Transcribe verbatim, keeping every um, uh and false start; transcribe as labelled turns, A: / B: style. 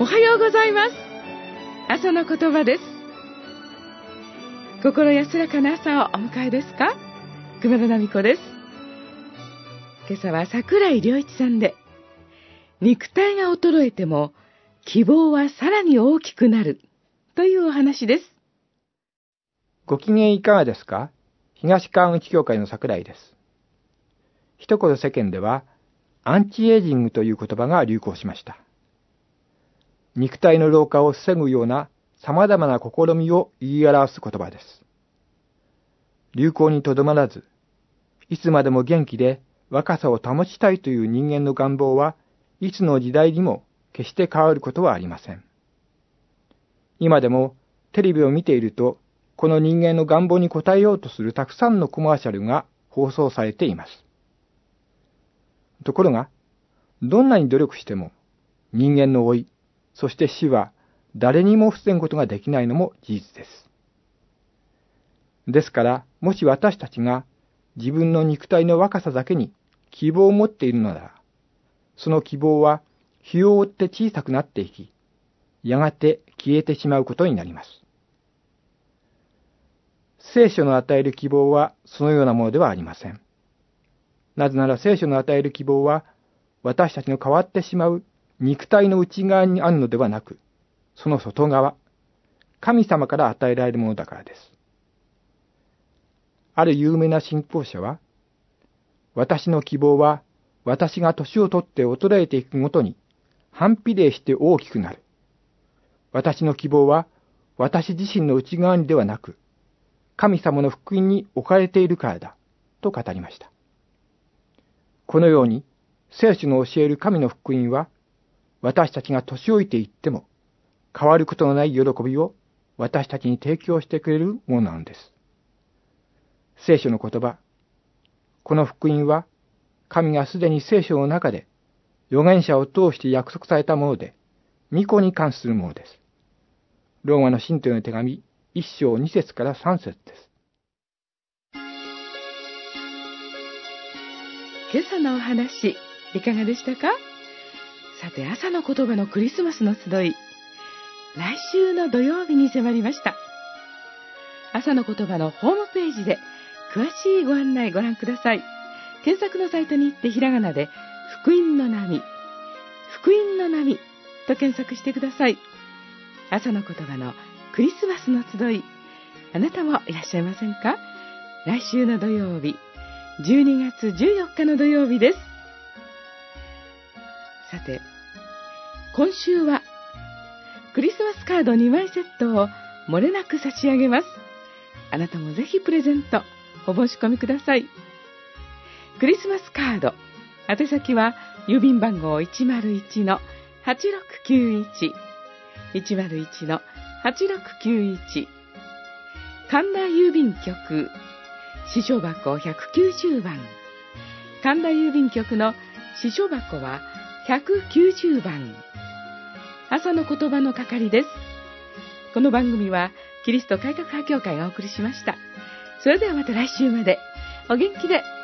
A: おはようございます。朝の言葉です。心安らかな朝をお迎えですか？熊田奈美子です。今朝は桜井良一さんで、肉体が衰えても希望はさらに大きくなるというお話です。
B: ご機嫌いかがですか？東川口教会の桜井です。一言世間ではアンチエイジングという言葉が流行しました。肉体の老化を防ぐような様々な試みを言い表す言葉です。流行にとどまらず、いつまでも元気で若さを保ちたいという人間の願望はいつの時代にも決して変わることはありません。今でもテレビを見ていると、この人間の願望に応えようとするたくさんのコマーシャルが放送されています。ところが、どんなに努力しても人間の老い、そして死は誰にも防ぐことができないのも事実です。ですから、もし私たちが自分の肉体の若さだけに希望を持っているのなら、その希望は日を追って小さくなっていき、やがて消えてしまうことになります。聖書の与える希望はそのようなものではありません。なぜなら聖書の与える希望は、私たちの変わってしまう肉体の内側にあるのではなく、その外側、神様から与えられるものだからです。ある有名な信仰者は、私の希望は、私が年を取って衰えていくごとに、反比例して大きくなる。私の希望は、私自身の内側にではなく、神様の福音に置かれているからだ、と語りました。このように、聖書の教える神の福音は、私たちが年老いていっても、変わることのない喜びを私たちに提供してくれるものなのです。聖書の言葉、この福音は、神がすでに聖書の中で、預言者を通して約束されたもので、御子に関するものです。ローマの信徒への手紙、一章二節から三節です。
A: 今朝のお話、いかがでしたか？さて、朝の言葉のクリスマスの集い、来週の土曜日に迫りました。朝の言葉のホームページで詳しいご案内ご覧ください。検索のサイトに行ってひらがなで福音の波、福音の波と検索してください。朝の言葉のクリスマスの集い、あなたもいらっしゃいませんか？来週の土曜日、じゅうにがつじゅうよっかの土曜日です。さて、今週はクリスマスカードにまいセットを漏れなく差し上げます。あなたもぜひプレゼントお申し込みください。クリスマスカード、宛先は郵便番号 いちまるいちのはちろくきゅういち いちまるいちのはちろくきゅういち、神田郵便局支所箱ひゃくきゅうじゅうばん、神田郵便局の支所箱はひゃくきゅうじゅうばん。朝の言葉の係です。この番組はキリスト改革派教会がお送りしました。それではまた来週までお元気で。